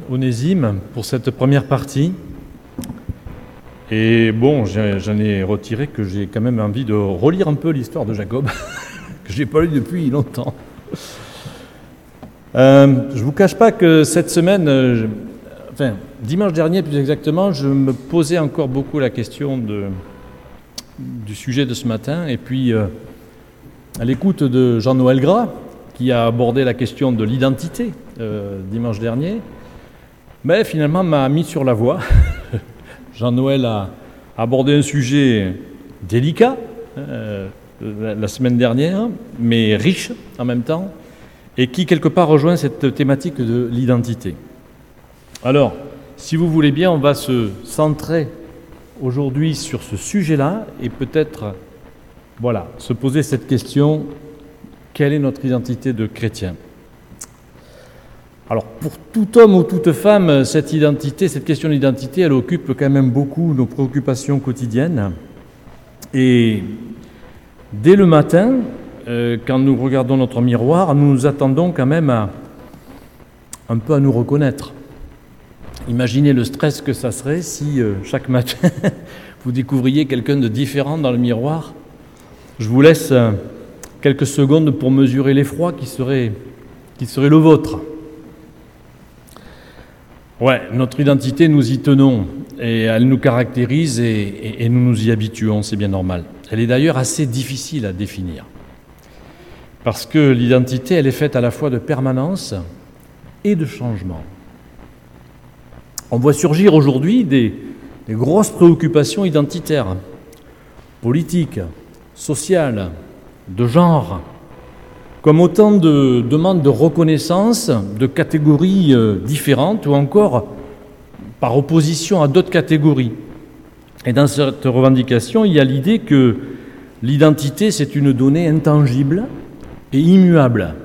Onésime pour cette première partie. Et bon, j'en ai retiré que j'ai quand même envie de relire un peu l'histoire de Jacob, que je n'ai pas lu depuis longtemps. Je ne vous cache pas que cette semaine, dimanche dernier plus exactement, je me posais encore beaucoup la question du sujet de ce matin. Et puis, à l'écoute de Jean-Noël Gras, qui a abordé la question de l'identité dimanche dernier, mais finalement m'a mis sur la voie. Jean-Noël a abordé un sujet délicat la semaine dernière, mais riche en même temps, et qui quelque part rejoint cette thématique de l'identité. Alors, si vous voulez bien, on va se centrer aujourd'hui sur ce sujet-là et peut-être se poser cette question: quelle est notre identité de chrétien ? Alors, pour tout homme ou toute femme, cette question d'identité, elle occupe quand même beaucoup nos préoccupations quotidiennes. Et dès le matin, quand nous regardons notre miroir, nous nous attendons quand même un peu à nous reconnaître. Imaginez le stress que ça serait si chaque matin vous découvriez quelqu'un de différent dans le miroir. Je vous laisse quelques secondes pour mesurer l'effroi qui serait le vôtre. Ouais, notre identité, nous y tenons et elle nous caractérise et nous nous y habituons, c'est bien normal. Elle est d'ailleurs assez difficile à définir parce que l'identité, elle est faite à la fois de permanence et de changement. On voit surgir aujourd'hui des grosses préoccupations identitaires, politiques, sociales, de genre, comme autant de demandes de reconnaissance de catégories différentes ou encore par opposition à d'autres catégories. Et dans cette revendication, il y a l'idée que l'identité, c'est une donnée intangible et immuable.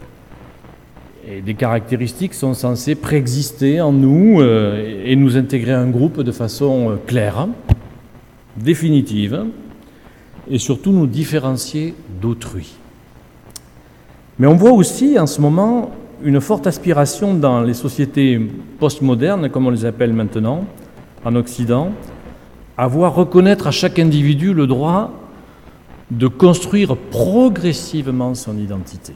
Et des caractéristiques sont censées préexister en nous et nous intégrer à un groupe de façon claire, définitive, et surtout nous différencier d'autrui. Mais on voit aussi en ce moment une forte aspiration dans les sociétés postmodernes, comme on les appelle maintenant, en Occident, à voir reconnaître à chaque individu le droit de construire progressivement son identité,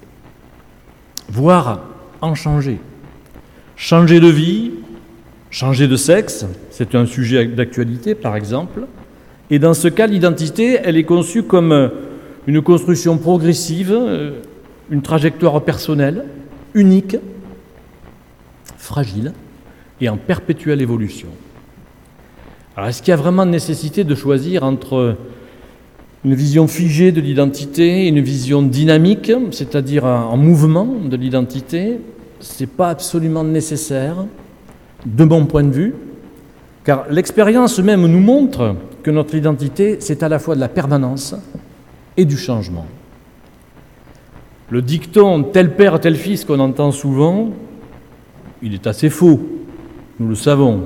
voire en changer. Changer de vie, changer de sexe, c'est un sujet d'actualité par exemple, et dans ce cas, l'identité, elle est conçue comme une construction progressive, une trajectoire personnelle, unique, fragile et en perpétuelle évolution. Alors, est-ce qu'il y a vraiment nécessité de choisir entre une vision figée de l'identité et une vision dynamique, c'est-à-dire en mouvement de l'identité ? Ce n'est pas absolument nécessaire, de mon point de vue, car l'expérience même nous montre que notre identité, c'est à la fois de la permanence et du changement. Le dicton « tel père, tel fils » qu'on entend souvent, il est assez faux, nous le savons.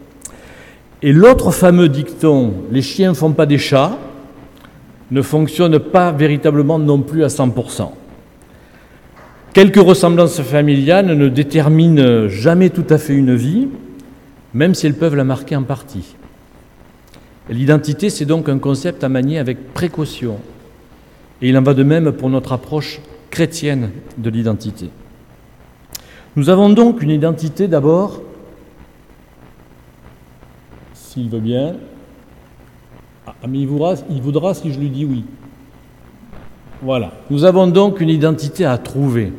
Et l'autre fameux dicton « les chiens ne font pas des chats » ne fonctionne pas véritablement non plus à 100%. Quelques ressemblances familiales ne déterminent jamais tout à fait une vie, même si elles peuvent la marquer en partie. L'identité, c'est donc un concept à manier avec précaution. Et il en va de même pour notre approche chrétienne de l'identité. Nous avons donc une identité d'abord, s'il veut bien, mais il voudra si je lui dis oui. Voilà. Nous avons donc une identité à trouver.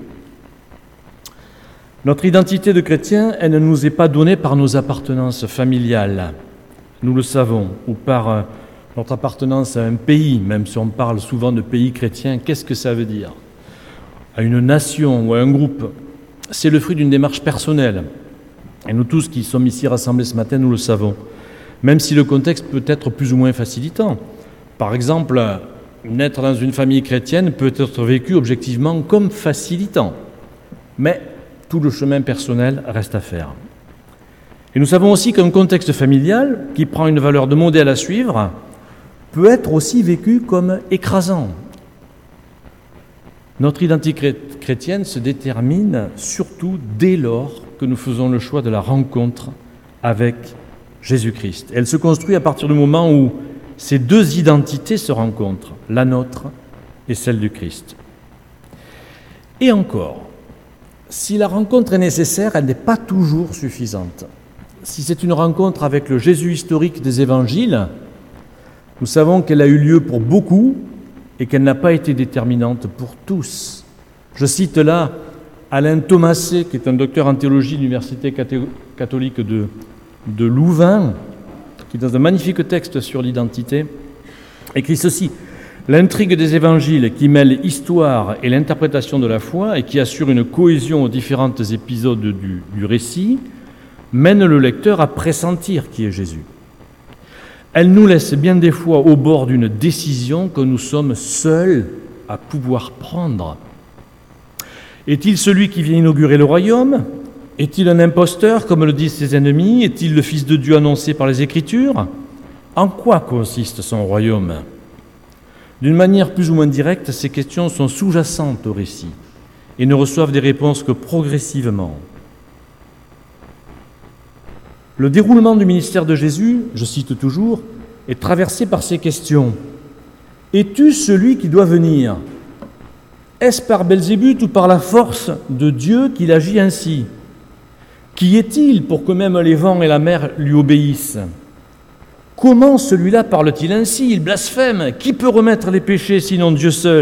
Notre identité de chrétien, elle ne nous est pas donnée par nos appartenances familiales, nous le savons, ou par notre appartenance à un pays, même si on parle souvent de pays chrétiens. Qu'est-ce que ça veut dire ? À une nation ou à un groupe. C'est le fruit d'une démarche personnelle. Et nous tous qui sommes ici rassemblés ce matin, nous le savons. Même si le contexte peut être plus ou moins facilitant. Par exemple, naître dans une famille chrétienne peut être vécu objectivement comme facilitant. Mais tout le chemin personnel reste à faire. Et nous savons aussi qu'un contexte familial, qui prend une valeur de modèle à suivre, peut être aussi vécu comme écrasant. Notre identité chrétienne se détermine surtout dès lors que nous faisons le choix de la rencontre avec Jésus-Christ. Elle se construit à partir du moment où ces deux identités se rencontrent, la nôtre et celle du Christ. Et encore, si la rencontre est nécessaire, elle n'est pas toujours suffisante. Si c'est une rencontre avec le Jésus historique des évangiles, nous savons qu'elle a eu lieu pour beaucoup et qu'elle n'a pas été déterminante pour tous. Je cite là Alain Thomasset, qui est un docteur en théologie de l'Université catholique de Louvain, qui, dans un magnifique texte sur l'identité, écrit ceci: « L'intrigue des évangiles qui mêle histoire et l'interprétation de la foi et qui assure une cohésion aux différents épisodes du récit, mène le lecteur à pressentir qui est Jésus. Elle nous laisse bien des fois au bord d'une décision que nous sommes seuls à pouvoir prendre. Est-il celui qui vient inaugurer le royaume ? Est-il un imposteur, comme le disent ses ennemis ? Est-il le Fils de Dieu annoncé par les Écritures ? En quoi consiste son royaume ? » D'une manière plus ou moins directe, ces questions sont sous-jacentes au récit et ne reçoivent des réponses que progressivement. Le déroulement du ministère de Jésus, je cite toujours, est traversé par ces questions. Es-tu celui qui doit venir ? Est-ce par Belzébuth ou par la force de Dieu qu'il agit ainsi ? Qui est-il pour que même les vents et la mer lui obéissent ? Comment celui-là parle-t-il ainsi ? Il blasphème. Qui peut remettre les péchés sinon Dieu seul ?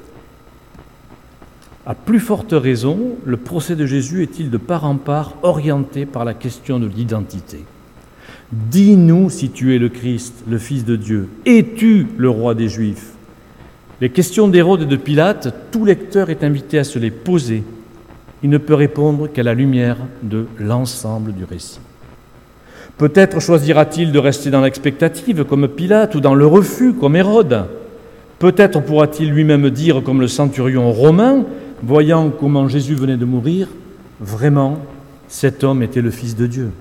À plus forte raison, le procès de Jésus est-il de part en part orienté par la question de l'identité. Dis-nous si tu es le Christ, le Fils de Dieu. Es-tu le roi des Juifs ? Les questions d'Hérode et de Pilate, tout lecteur est invité à se les poser. Il ne peut répondre qu'à la lumière de l'ensemble du récit. Peut-être choisira-t-il de rester dans l'expectative comme Pilate ou dans le refus comme Hérode. Peut-être pourra-t-il lui-même dire comme le centurion romain, voyant comment Jésus venait de mourir, vraiment, cet homme était le Fils de Dieu.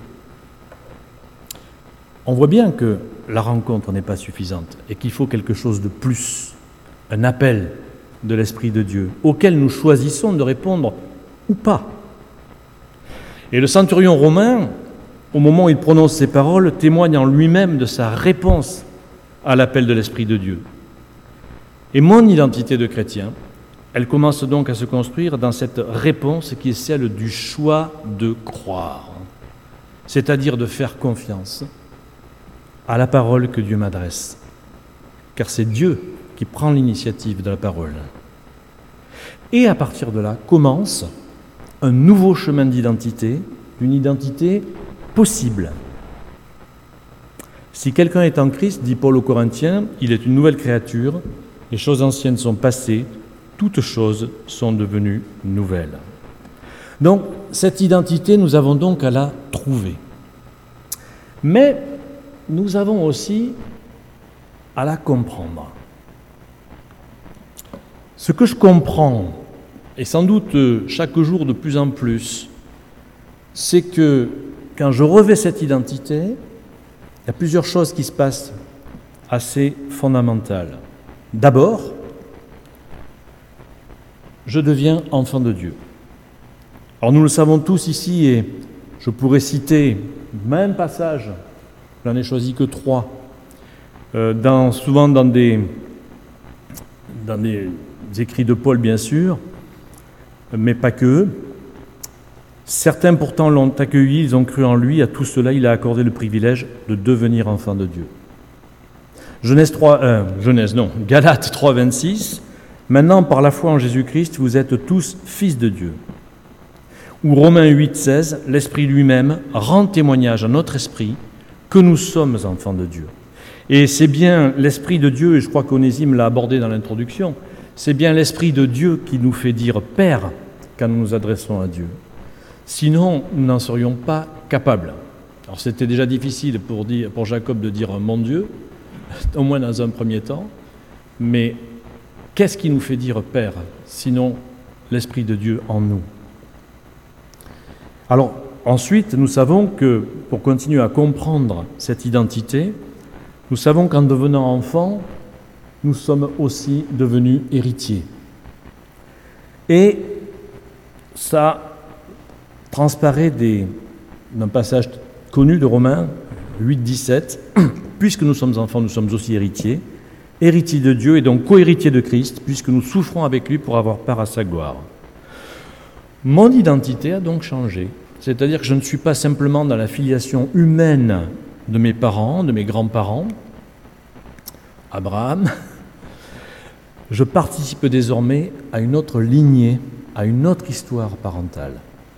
On voit bien que la rencontre n'est pas suffisante et qu'il faut quelque chose de plus, un appel de l'Esprit de Dieu, auquel nous choisissons de répondre ou pas. Et le centurion romain, au moment où il prononce ces paroles, témoigne en lui-même de sa réponse à l'appel de l'Esprit de Dieu. Et mon identité de chrétien, elle commence donc à se construire dans cette réponse qui est celle du choix de croire, c'est-à-dire de faire confiance à la parole que Dieu m'adresse, car c'est Dieu qui prend l'initiative de la parole. Et à partir de là commence un nouveau chemin d'identité, une identité possible. Si quelqu'un est en Christ, dit Paul aux Corinthiens, il est une nouvelle créature, les choses anciennes sont passées, toutes choses sont devenues nouvelles. Donc, cette identité, nous avons donc à la trouver. Mais nous avons aussi à la comprendre. Ce que je comprends, et sans doute chaque jour de plus en plus, c'est que quand je revêts cette identité, il y a plusieurs choses qui se passent assez fondamentales. D'abord, je deviens enfant de Dieu. Alors nous le savons tous ici, et je pourrais citer le même passage, j'en ai choisi que 3, souvent dans des écrits de Paul bien sûr, mais pas que. Certains pourtant l'ont accueilli, ils ont cru en lui, à tout cela il a accordé le privilège de devenir enfant de Dieu. Galates 3, 26, maintenant par la foi en Jésus-Christ, vous êtes tous fils de Dieu. Ou Romains 8, 16, l'Esprit lui-même rend témoignage à notre esprit que nous sommes enfants de Dieu. Et c'est bien l'Esprit de Dieu, et je crois qu'Onésime l'a abordé dans l'introduction, c'est bien l'Esprit de Dieu qui nous fait dire « Père » quand nous nous adressons à Dieu. Sinon, nous n'en serions pas capables. Alors c'était déjà difficile pour Jacob de dire « Mon Dieu », au moins dans un premier temps, mais qu'est-ce qui nous fait dire « Père » sinon l'Esprit de Dieu en nous ? Alors ensuite, nous savons que pour continuer à comprendre cette identité, nous savons qu'en devenant enfants, nous sommes aussi devenus héritiers. Et ça transparaît d'un passage connu de Romains 8, 17. « Puisque nous sommes enfants, nous sommes aussi héritiers, héritiers de Dieu et donc co-héritiers de Christ, puisque nous souffrons avec lui pour avoir part à sa gloire. » Mon identité a donc changé. C'est-à-dire que je ne suis pas simplement dans la filiation humaine de mes parents, de mes grands-parents, Abraham. Je participe désormais à une autre lignée, à une autre histoire parentale.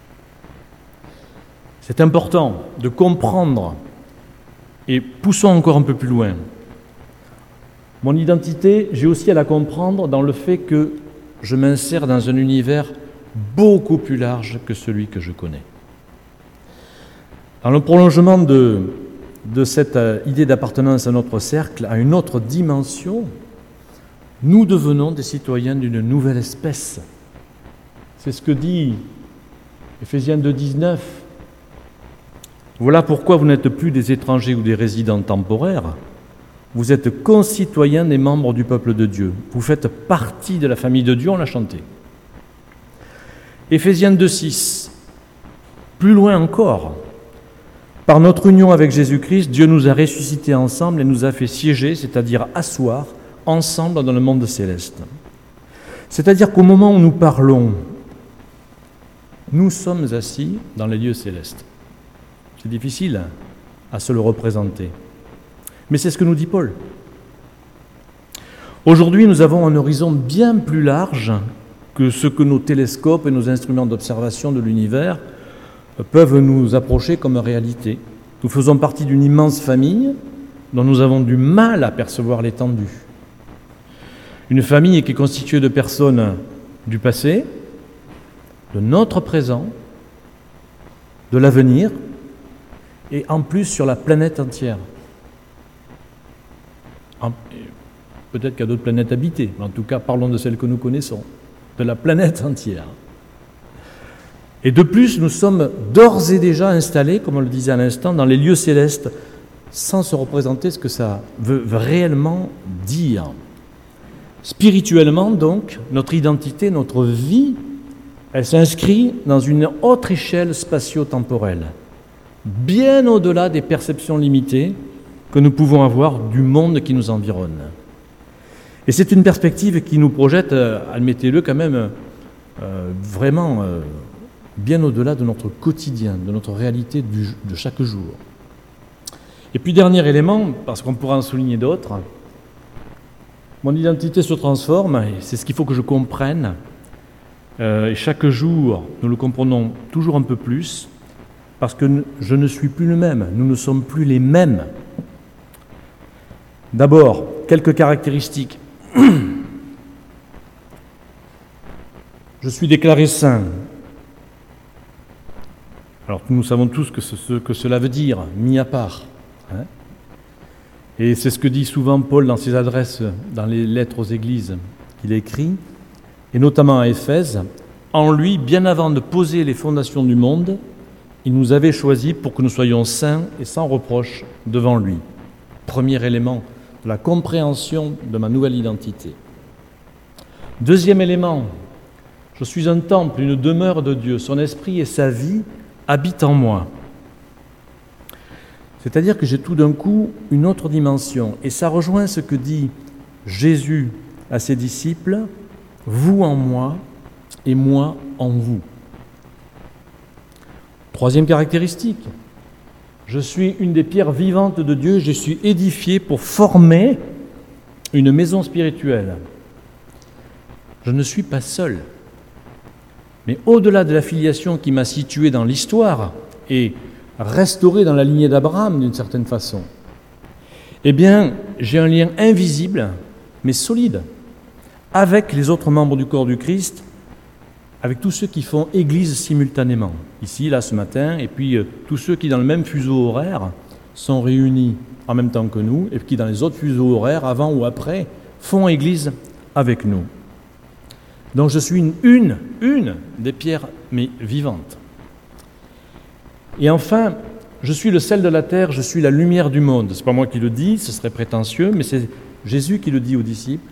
C'est important de comprendre, et poussons encore un peu plus loin. Mon identité, j'ai aussi à la comprendre dans le fait que je m'insère dans un univers beaucoup plus large que celui que je connais. Dans le prolongement de cette idée d'appartenance à notre cercle, à une autre dimension, nous devenons des citoyens d'une nouvelle espèce. C'est ce que dit Éphésiens 2, 19. Voilà pourquoi vous n'êtes plus des étrangers ou des résidents temporaires. Vous êtes concitoyens des membres du peuple de Dieu. Vous faites partie de la famille de Dieu, on l'a chanté. Éphésiens 2, 6. Plus loin encore. Par notre union avec Jésus-Christ, Dieu nous a ressuscités ensemble et nous a fait siéger, c'est-à-dire asseoir, ensemble dans le monde céleste. C'est-à-dire qu'au moment où nous parlons, nous sommes assis dans les lieux célestes. C'est difficile à se le représenter. Mais c'est ce que nous dit Paul. Aujourd'hui, nous avons un horizon bien plus large que ce que nos télescopes et nos instruments d'observation de l'univers peuvent nous approcher comme réalité. Nous faisons partie d'une immense famille dont nous avons du mal à percevoir l'étendue. Une famille qui est constituée de personnes du passé, de notre présent, de l'avenir, et en plus sur la planète entière. Peut-être qu'il y a d'autres planètes habitées, mais en tout cas, parlons de celles que nous connaissons, de la planète entière. Et de plus, nous sommes d'ores et déjà installés, comme on le disait à l'instant, dans les lieux célestes, sans se représenter ce que ça veut réellement dire. Spirituellement, donc, notre identité, notre vie, elle s'inscrit dans une autre échelle spatio-temporelle, bien au-delà des perceptions limitées que nous pouvons avoir du monde qui nous environne. Et c'est une perspective qui nous projette, admettez-le quand même, vraiment bien au-delà de notre quotidien, de notre réalité de chaque jour. Et puis dernier élément, parce qu'on pourra en souligner d'autres, mon identité se transforme, et c'est ce qu'il faut que je comprenne, et chaque jour nous le comprenons toujours un peu plus, parce que je ne suis plus le même, nous ne sommes plus les mêmes. D'abord, quelques caractéristiques. Je suis déclaré saint. Alors nous savons tous ce que cela veut dire, mis à part. Hein ? Et c'est ce que dit souvent Paul dans ses adresses, dans les lettres aux églises qu'il écrit, et notamment à Éphèse. En lui, bien avant de poser les fondations du monde, il nous avait choisis pour que nous soyons saints et sans reproche devant lui. Premier élément de la compréhension de ma nouvelle identité. Deuxième élément, je suis un temple, une demeure de Dieu. Son esprit et sa vie habitent en moi. C'est-à-dire que j'ai tout d'un coup une autre dimension. Et ça rejoint ce que dit Jésus à ses disciples, « Vous en moi et moi en vous ». Troisième caractéristique, je suis une des pierres vivantes de Dieu, je suis édifié pour former une maison spirituelle. Je ne suis pas seul. Mais au-delà de la filiation qui m'a situé dans l'histoire et restauré dans la lignée d'Abraham d'une certaine façon, eh bien, j'ai un lien invisible, mais solide, avec les autres membres du corps du Christ, avec tous ceux qui font Église simultanément, ici, là, ce matin, et puis tous ceux qui, dans le même fuseau horaire, sont réunis en même temps que nous, et qui, dans les autres fuseaux horaires, avant ou après, font Église avec nous. Donc je suis une des pierres, mais vivantes. Et enfin, je suis le sel de la terre, je suis la lumière du monde. Ce n'est pas moi qui le dis, ce serait prétentieux, mais c'est Jésus qui le dit aux disciples.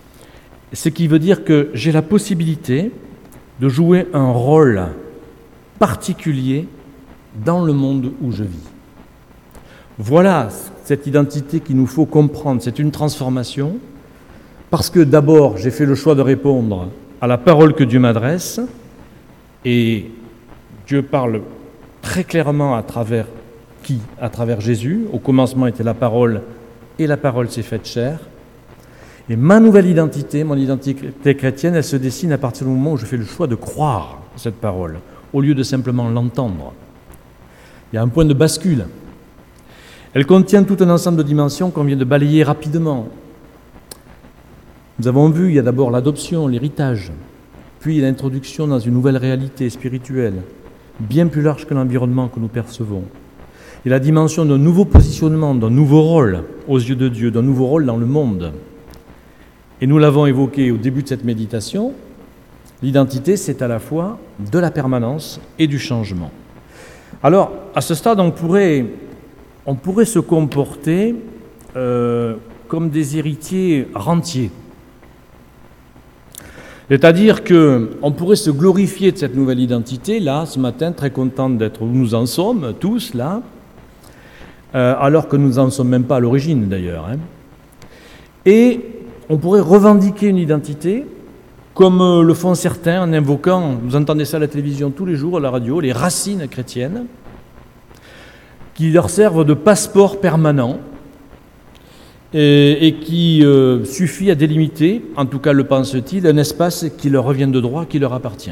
Ce qui veut dire que j'ai la possibilité de jouer un rôle particulier dans le monde où je vis. Voilà cette identité qu'il nous faut comprendre. C'est une transformation parce que d'abord, j'ai fait le choix de répondre à la parole que Dieu m'adresse et Dieu parle très clairement à travers qui ? À travers Jésus. Au commencement était la parole et la parole s'est faite chair. Et ma nouvelle identité, mon identité chrétienne, elle se dessine à partir du moment où je fais le choix de croire cette parole au lieu de simplement l'entendre. Il y a un point de bascule. Elle contient tout un ensemble de dimensions qu'on vient de balayer rapidement. Nous avons vu, il y a d'abord l'adoption, l'héritage, puis l'introduction dans une nouvelle réalité spirituelle, bien plus large que l'environnement que nous percevons. Et la dimension d'un nouveau positionnement, d'un nouveau rôle aux yeux de Dieu, d'un nouveau rôle dans le monde. Et nous l'avons évoqué au début de cette méditation, l'identité, c'est à la fois de la permanence et du changement. Alors, à ce stade, on pourrait se comporter comme des héritiers rentiers. C'est-à-dire qu'on pourrait se glorifier de cette nouvelle identité, là, ce matin, très content d'être où nous en sommes, tous, là, alors que nous n'en sommes même pas à l'origine, d'ailleurs. Et on pourrait revendiquer une identité, comme le font certains en invoquant, vous entendez ça à la télévision tous les jours, à la radio, les racines chrétiennes, qui leur servent de passeport permanent et qui suffit à délimiter, en tout cas le pense-t-il, un espace qui leur revient de droit, qui leur appartient.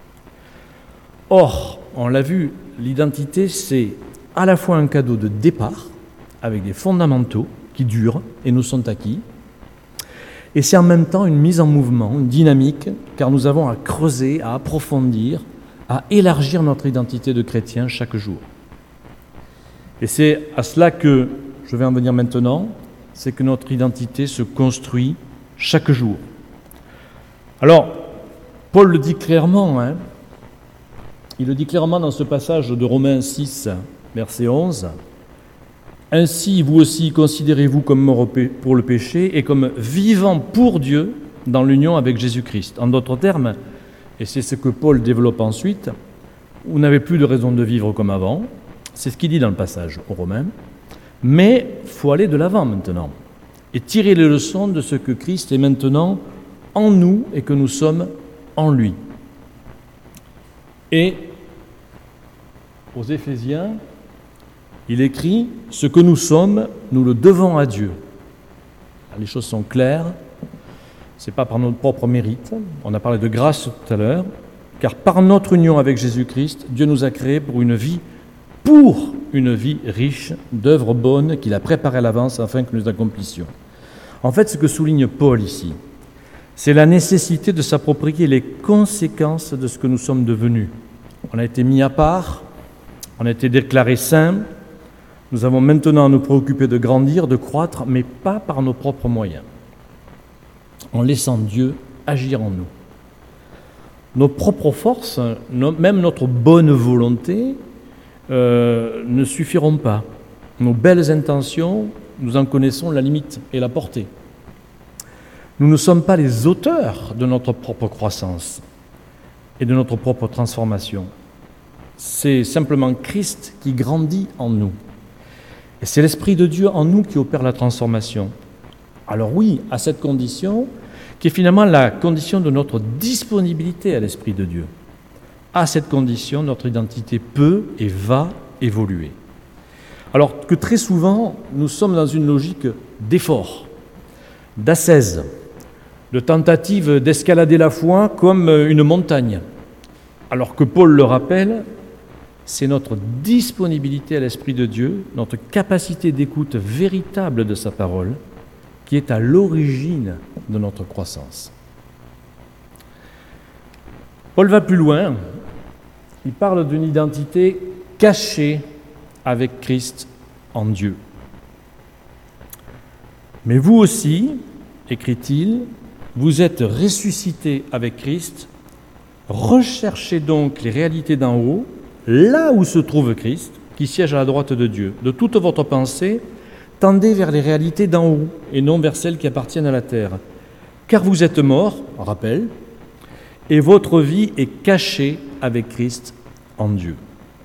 Or, on l'a vu, l'identité, c'est à la fois un cadeau de départ, avec des fondamentaux qui durent et nous sont acquis, et c'est en même temps une mise en mouvement, une dynamique, car nous avons à creuser, à approfondir, à élargir notre identité de chrétien chaque jour. Et c'est à cela que je vais en venir maintenant, c'est que notre identité se construit chaque jour. Alors, Paul le dit clairement, il le dit clairement dans ce passage de Romains 6, verset 11. « Ainsi, vous aussi, considérez-vous comme mort pour le péché et comme vivant pour Dieu dans l'union avec Jésus-Christ. » En d'autres termes, et c'est ce que Paul développe ensuite, vous n'avez plus de raison de vivre comme avant. C'est ce qu'il dit dans le passage aux Romains. Mais il faut aller de l'avant maintenant et tirer les leçons de ce que Christ est maintenant en nous et que nous sommes en lui. Et aux Éphésiens, il écrit « Ce que nous sommes, nous le devons à Dieu. » Les choses sont claires, ce n'est pas par notre propre mérite, on a parlé de grâce tout à l'heure, car par notre union avec Jésus-Christ, Dieu nous a créés pour une vie riche d'œuvres bonnes qu'il a préparées à l'avance afin que nous accomplissions. En fait, ce que souligne Paul ici, c'est la nécessité de s'approprier les conséquences de ce que nous sommes devenus. On a été mis à part, on a été déclarés saints, nous avons maintenant à nous préoccuper de grandir, de croître, mais pas par nos propres moyens, en laissant Dieu agir en nous. Nos propres forces, même notre bonne volonté, ne suffiront pas. Nos belles intentions, nous en connaissons la limite et la portée. Nous ne sommes pas les auteurs de notre propre croissance et de notre propre transformation. C'est simplement Christ qui grandit en nous. Et c'est l'Esprit de Dieu en nous qui opère la transformation. Alors oui, à cette condition, qui est finalement la condition de notre disponibilité à l'Esprit de Dieu. À cette condition, notre identité peut et va évoluer. Alors que très souvent, nous sommes dans une logique d'effort, d'ascèse, de tentative d'escalader la foi comme une montagne. Alors que Paul le rappelle, c'est notre disponibilité à l'Esprit de Dieu, notre capacité d'écoute véritable de sa parole, qui est à l'origine de notre croissance. Paul va plus loin, il parle d'une identité cachée avec Christ en Dieu. Mais vous aussi, écrit-il, vous êtes ressuscités avec Christ, recherchez donc les réalités d'en haut, là où se trouve Christ, qui siège à la droite de Dieu. De toute votre pensée, tendez vers les réalités d'en haut et non vers celles qui appartiennent à la terre. Car vous êtes morts, rappel, et votre vie est cachée avec Christ en Dieu.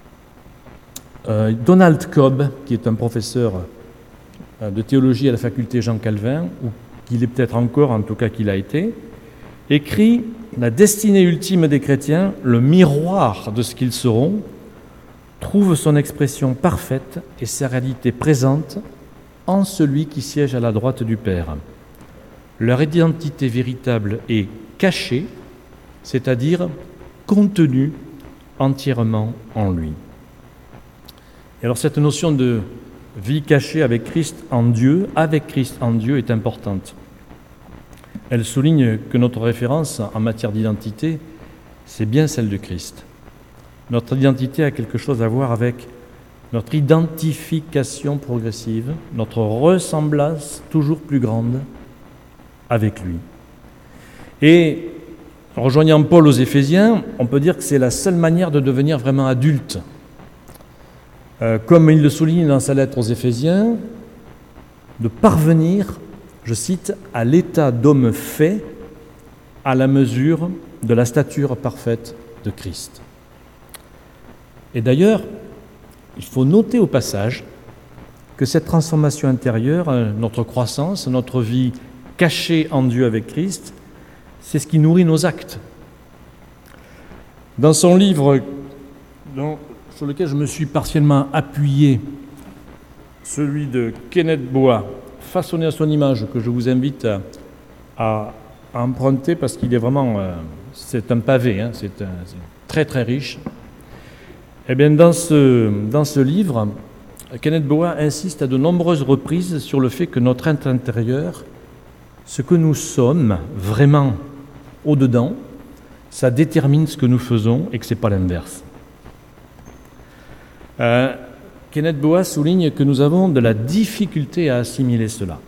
Donald Cobb, qui est un professeur de théologie à la faculté Jean Calvin, ou qu'il est peut-être encore, en tout cas qu'il a été, écrit « La destinée ultime des chrétiens, le miroir de ce qu'ils seront, trouve son expression parfaite et sa réalité présente en celui qui siège à la droite du Père. Leur identité véritable est cachée, c'est-à-dire contenue entièrement en lui. » Et alors cette notion de vie cachée avec Christ en Dieu, est importante. Elle souligne que notre référence en matière d'identité, c'est bien celle de Christ. Notre identité a quelque chose à voir avec notre identification progressive, notre ressemblance toujours plus grande avec lui. Et rejoignant Paul aux Éphésiens, on peut dire que c'est la seule manière de devenir vraiment adulte. Comme il le souligne dans sa lettre aux Éphésiens, de parvenir, je cite, à l'état d'homme fait à la mesure de la stature parfaite de Christ. Et d'ailleurs, il faut noter au passage que cette transformation intérieure, notre croissance, notre vie cachée en Dieu avec Christ, c'est ce qui nourrit nos actes. Dans son livre sur lequel je me suis partiellement appuyé, celui de Kenneth Boa, façonné à son image, que je vous invite à emprunter parce qu'il est vraiment, c'est un pavé, c'est très très riche. Eh bien, dans ce livre, Kenneth Boa insiste à de nombreuses reprises sur le fait que notre être intérieur, ce que nous sommes vraiment au-dedans, ça détermine ce que nous faisons et que ce n'est pas l'inverse. Kenneth Boa souligne que nous avons de la difficulté à assimiler cela.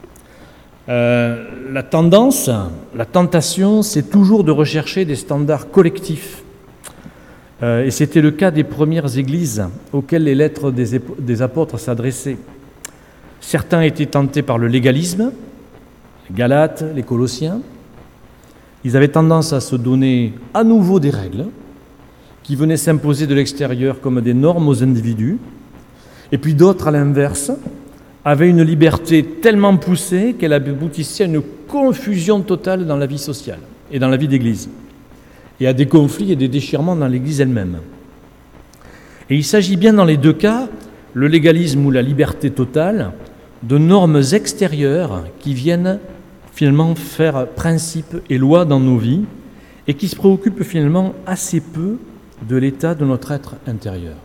La tentation, c'est toujours de rechercher des standards collectifs. Et c'était le cas des premières églises auxquelles les lettres des apôtres s'adressaient. Certains étaient tentés par le légalisme, les Galates, les Colossiens. Ils avaient tendance à se donner à nouveau des règles qui venaient s'imposer de l'extérieur comme des normes aux individus. Et puis d'autres, à l'inverse, avaient une liberté tellement poussée qu'elle aboutissait à une confusion totale dans la vie sociale et dans la vie d'église, et à des conflits et des déchirements dans l'église elle-même. Et il s'agit bien dans les deux cas, le légalisme ou la liberté totale, de normes extérieures qui viennent finalement faire principe et loi dans nos vies et qui se préoccupent finalement assez peu de l'état de notre être intérieur.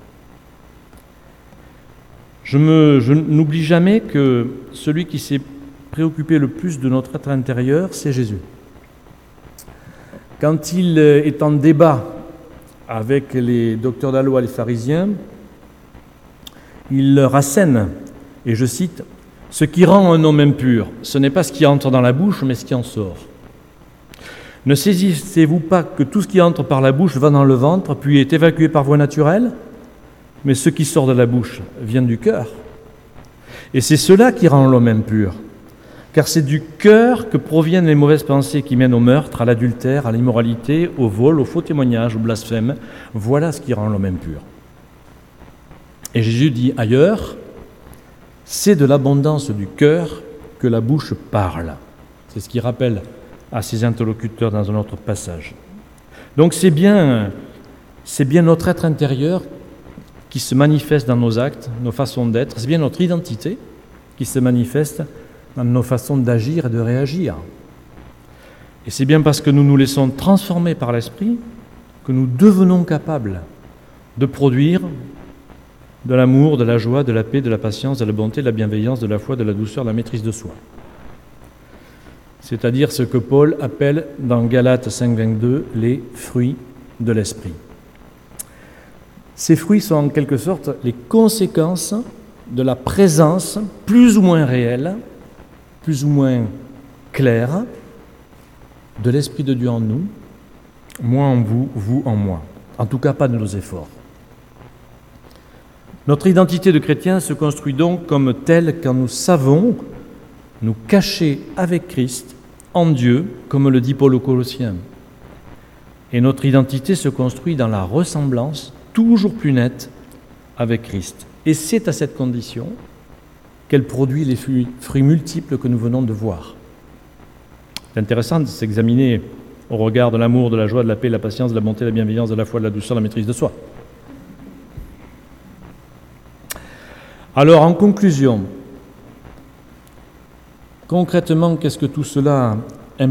Je n'oublie jamais que celui qui s'est préoccupé le plus de notre être intérieur, c'est Jésus. Quand il est en débat avec les docteurs de la loi, les pharisiens, il leur assène, et je cite, « Ce qui rend un homme impur, ce n'est pas ce qui entre dans la bouche, mais ce qui en sort. Ne saisissez-vous pas que tout ce qui entre par la bouche va dans le ventre, puis est évacué par voie naturelle ? Mais ce qui sort de la bouche vient du cœur. Et c'est cela qui rend l'homme impur. Car c'est du cœur que proviennent les mauvaises pensées qui mènent au meurtre, à l'adultère, à l'immoralité, au vol, au faux témoignage, au blasphème. Voilà ce qui rend l'homme impur. » Et Jésus dit ailleurs, « C'est de l'abondance du cœur que la bouche parle. » C'est ce qu'il rappelle à ses interlocuteurs dans un autre passage. Donc c'est bien notre être intérieur qui se manifeste dans nos actes, nos façons d'être. C'est bien notre identité qui se manifeste dans nos façons d'agir et de réagir. Et c'est bien parce que nous nous laissons transformer par l'Esprit que nous devenons capables de produire de l'amour, de la joie, de la paix, de la patience, de la bonté, de la bienveillance, de la foi, de la douceur, de la maîtrise de soi. C'est-à-dire ce que Paul appelle dans Galates 5,22 les fruits de l'Esprit. Ces fruits sont en quelque sorte les conséquences de la présence plus ou moins réelle, plus ou moins claire, de l'Esprit de Dieu en nous, moi en vous, vous en moi. En tout cas, pas de nos efforts. Notre identité de chrétien se construit donc comme telle quand nous savons nous cacher avec Christ en Dieu, comme le dit Paul aux Colossiens. Et notre identité se construit dans la ressemblance toujours plus nette avec Christ. Et c'est à cette condition qu'elle produit les fruits multiples que nous venons de voir. C'est intéressant de s'examiner au regard de l'amour, de la joie, de la paix, de la patience, de la bonté, de la bienveillance, de la foi, de la douceur, de la maîtrise de soi. Alors, en conclusion, concrètement, qu'est-ce que tout cela implique ?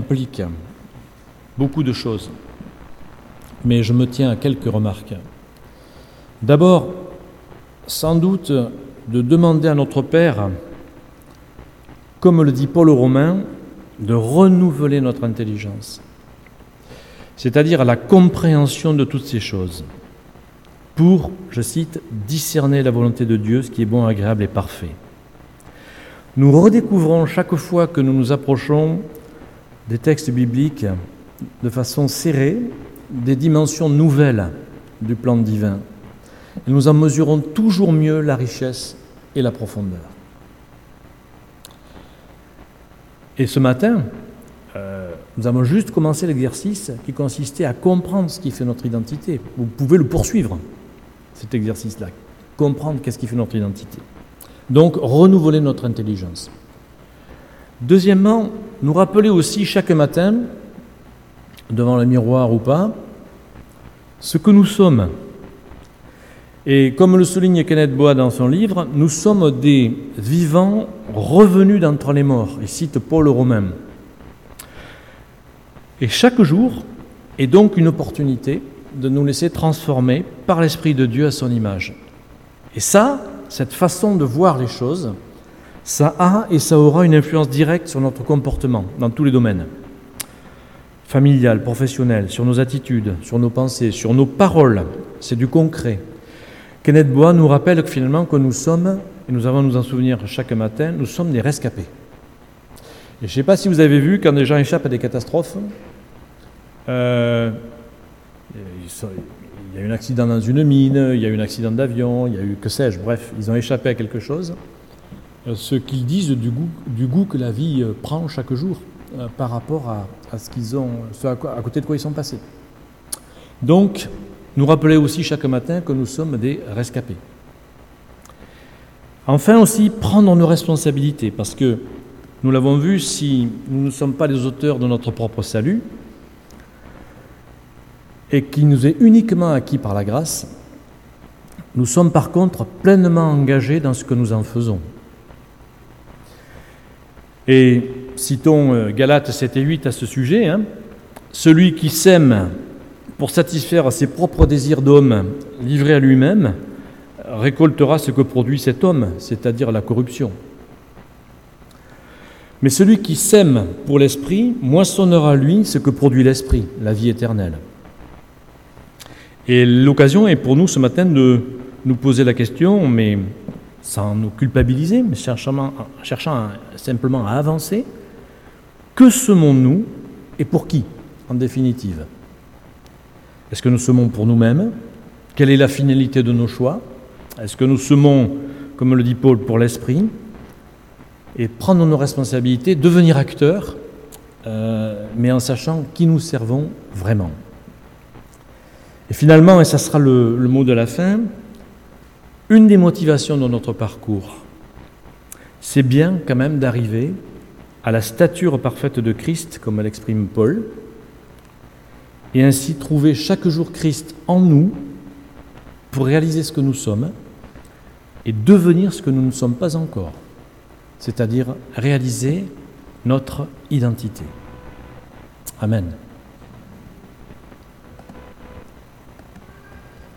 Beaucoup de choses. Mais je me tiens à quelques remarques. D'abord, sans doute, de demander à notre Père, comme le dit Paul aux Romains, de renouveler notre intelligence, c'est-à-dire la compréhension de toutes ces choses, pour, je cite, discerner la volonté de Dieu, ce qui est bon, agréable et parfait. Nous redécouvrons chaque fois que nous nous approchons des textes bibliques de façon serrée, des dimensions nouvelles du plan divin. Et nous en mesurons toujours mieux la richesse et la profondeur. Et ce matin, nous avons juste commencé l'exercice qui consistait à comprendre ce qui fait notre identité. Vous pouvez le poursuivre, cet exercice-là. Comprendre qu'est-ce qui fait notre identité. Donc, renouveler notre intelligence. Deuxièmement, nous rappeler aussi chaque matin, devant le miroir ou pas, ce que nous sommes. Et comme le souligne Kenneth Boa dans son livre, nous sommes des vivants revenus d'entre les morts. Il cite Paul aux Romains. Et chaque jour est donc une opportunité de nous laisser transformer par l'Esprit de Dieu à son image. Et ça, cette façon de voir les choses, ça a et ça aura une influence directe sur notre comportement dans tous les domaines. Familial, professionnel, sur nos attitudes, sur nos pensées, sur nos paroles. C'est du concret. Kenneth Boa nous rappelle que finalement que nous sommes, et nous avons à nous en souvenir chaque matin, nous sommes des rescapés. Et je ne sais pas si vous avez vu, quand des gens échappent à des catastrophes, il y a eu un accident dans une mine, il y a eu un accident d'avion, il y a eu, que sais-je, bref, ils ont échappé à quelque chose. Ce qu'ils disent du goût que la vie prend chaque jour par rapport à ce qu'ils ont, à côté de quoi ils sont passés. Donc, nous rappeler aussi chaque matin que nous sommes des rescapés. Enfin aussi, prendre nos responsabilités, parce que, nous l'avons vu, si nous ne sommes pas les auteurs de notre propre salut, et qu'il nous est uniquement acquis par la grâce, nous sommes par contre pleinement engagés dans ce que nous en faisons. Et citons Galates 7 et 8 à ce sujet, celui qui sème pour satisfaire ses propres désirs d'homme livré à lui-même, récoltera ce que produit cet homme, c'est-à-dire la corruption. Mais celui qui sème pour l'esprit moissonnera lui ce que produit l'esprit, la vie éternelle. Et l'occasion est pour nous ce matin de nous poser la question, mais sans nous culpabiliser, mais cherchant simplement à avancer, que semons-nous et pour qui, en définitive ? Est-ce que nous semons pour nous-mêmes ? Quelle est la finalité de nos choix ? Est-ce que nous semons, comme le dit Paul, pour l'esprit ? Et prendre nos responsabilités, devenir acteurs, mais en sachant qui nous servons vraiment. Et finalement, et ça sera le mot de la fin, une des motivations de notre parcours, c'est bien quand même d'arriver à la stature parfaite de Christ, comme l'exprime Paul, et ainsi trouver chaque jour Christ en nous pour réaliser ce que nous sommes et devenir ce que nous ne sommes pas encore, c'est-à-dire réaliser notre identité. Amen.